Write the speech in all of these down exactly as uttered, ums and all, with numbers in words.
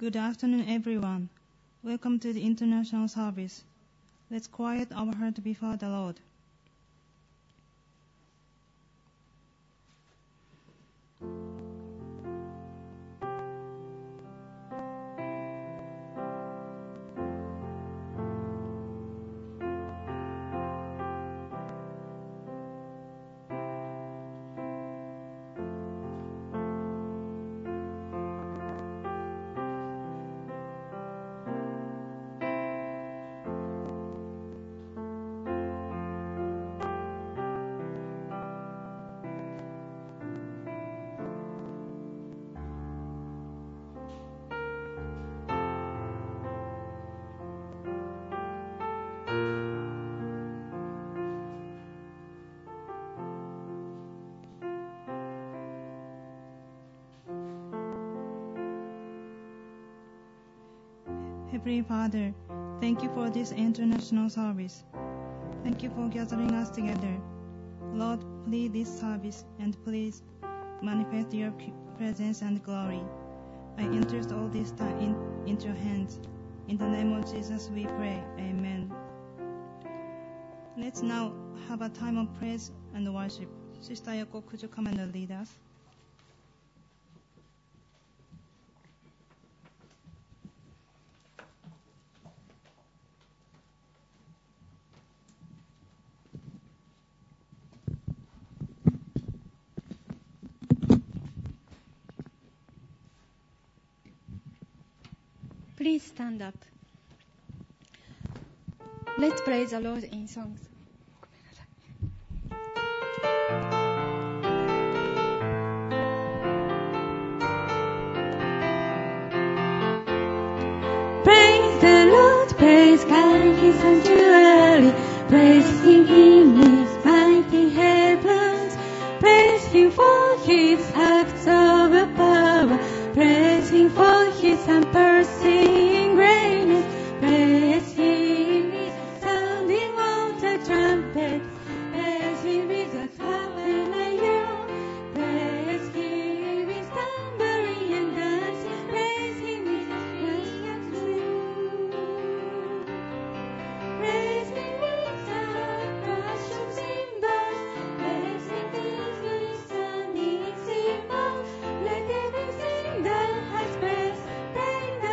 Good afternoon, everyone. Welcome to the international service. Let's quiet our heart before the Lord. Heavenly Father, thank you for this international service. Thank you for gathering us together. Lord, lead this service and please manifest your presence and glory. I entrust all this time in, into your hands. In the name of Jesus we pray. Amen. Let's now have a time of praise and worship. Sister Yoko, could you come and lead us? Please stand up. Let's praise the Lord in songs. Praise the Lord, praise God in His sanctuary. Praise Him in His mighty heavens. Praise Him for His acts of power. Praise Him for His unperceiving greatness. Praise Him with sounding of the trumpet. Praise Him with the harp and lyre. Praise Him with tambourine and dancing. Praise Him with praise and flute. Praise Him with the crash of cymbals. Praise Him with sounding cymbals. Let heaven sing the highest praise. Praise the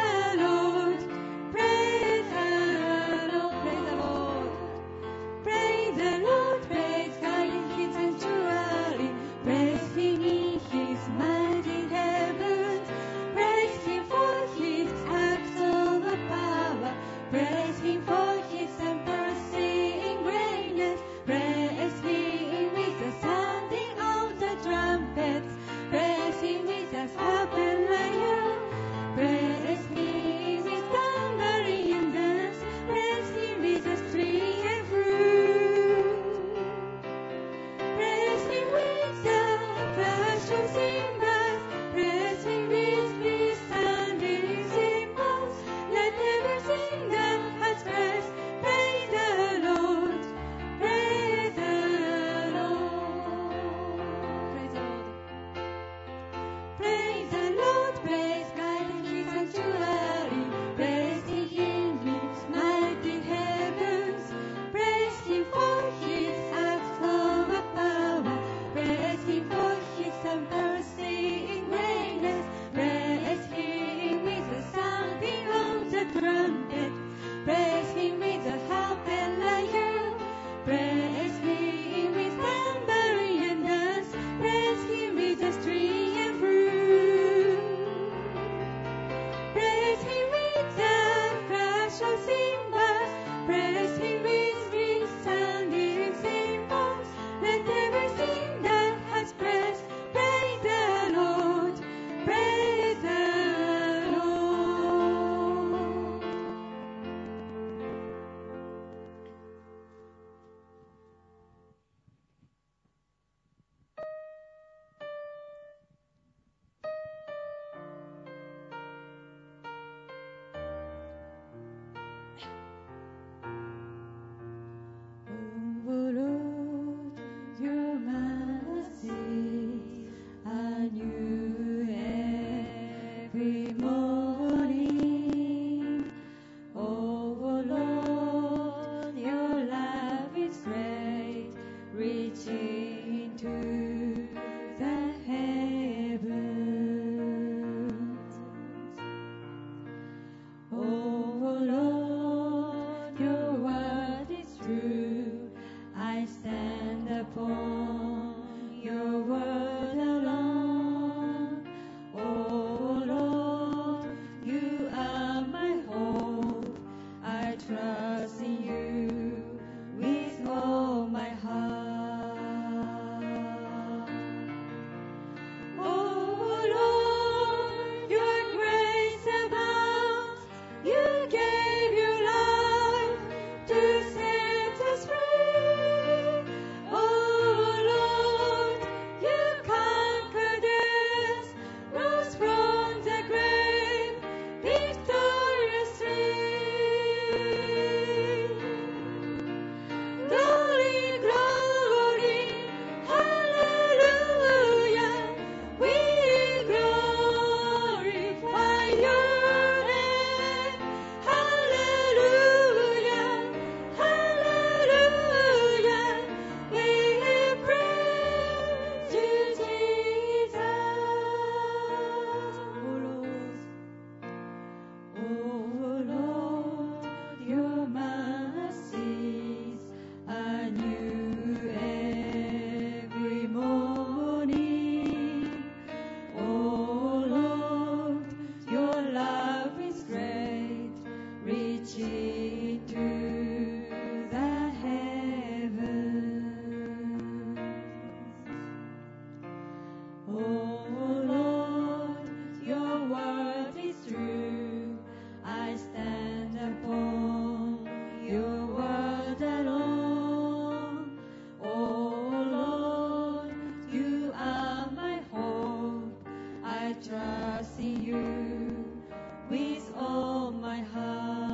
trust in you with all my heart.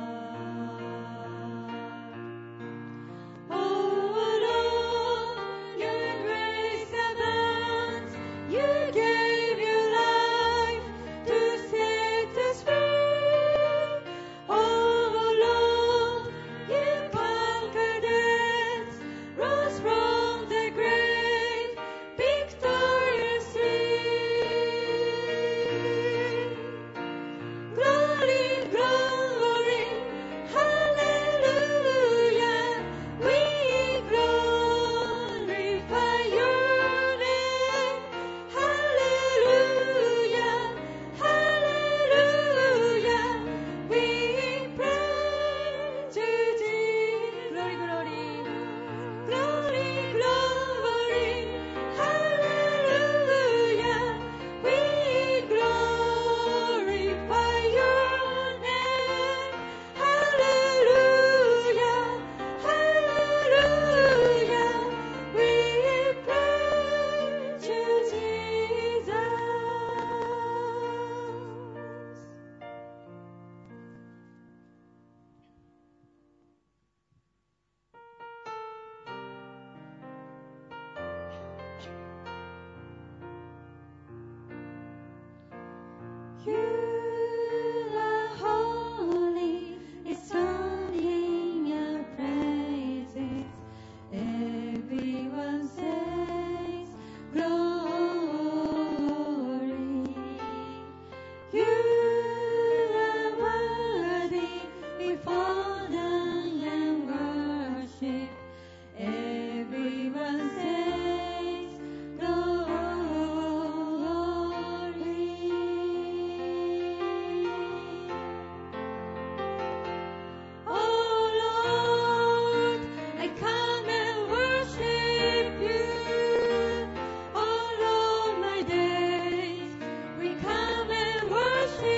Oh Lord, your grace abounds. You gave your life to set us free. Oh Lord, you conquered death, rose from the grave, victoriously. Glory, glory, hallelujah. We glorify your name. Hallelujah, hallelujah. We praise you, Jesus. Glory, glory, glory, glory, hallelujah. We glorify your name. Hallelujah, hallelujah. We praise you, Jesus. You are holy, it's only your praises. Everyone says glory. You are worthy, we fall down and worship. Everyone says glory. Oh Lord, I come and worship you. All of my days, we come and worship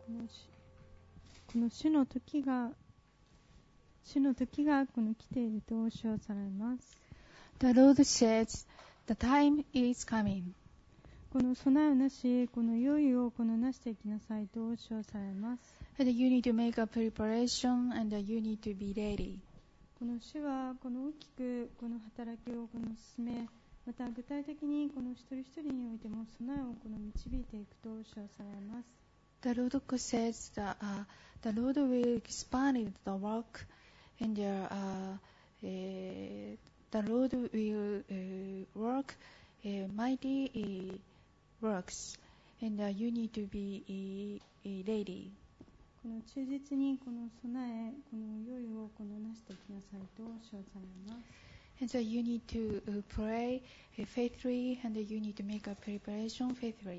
このしこの主の時が主の時がこの来ていると主はされます。 The Lord says, the time is coming. この備えをなし、この用意をこのなしていきなさいと主はされます。 And you need to make a preparation and you need to be ready. この主はこの大きくこの働きをこの進め、また具体的にこの一人一人においても備えをこの導いていくと主はされます。 The Lord says that uh, the Lord will expand the work and uh, uh, the Lord will uh, work uh, mighty uh, works and uh, you need to be uh, ready. この忠実にこの備え、この良いをこのなしていきなさいと主はされます。 And so you need to uh, pray uh, faithfully and you need to make a preparation faithfully.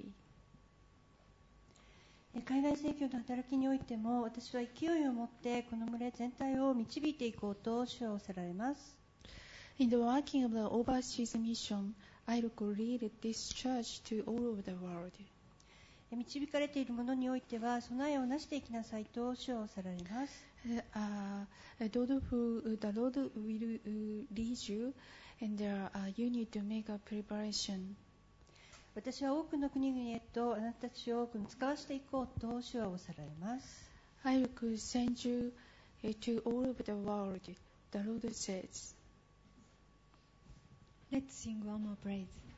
海外宣教の働きにおいても私は勢いを持ってこの群れ全体を導いていこうと主はおっしゃられます。 In the working of the overseas mission, I look lead this church to all over the world. 導かれているものにおいては備えをなしていきなさいと主はおっしゃられます。 Uh, Lord who, the Lord will uh, lead you and uh, you need to make a preparation. 私は多くの国々へとあなたたちを使わしていこうと主はおっしゃられます。 I will send you to all over the world, the Lord says. Let's sing one more praise.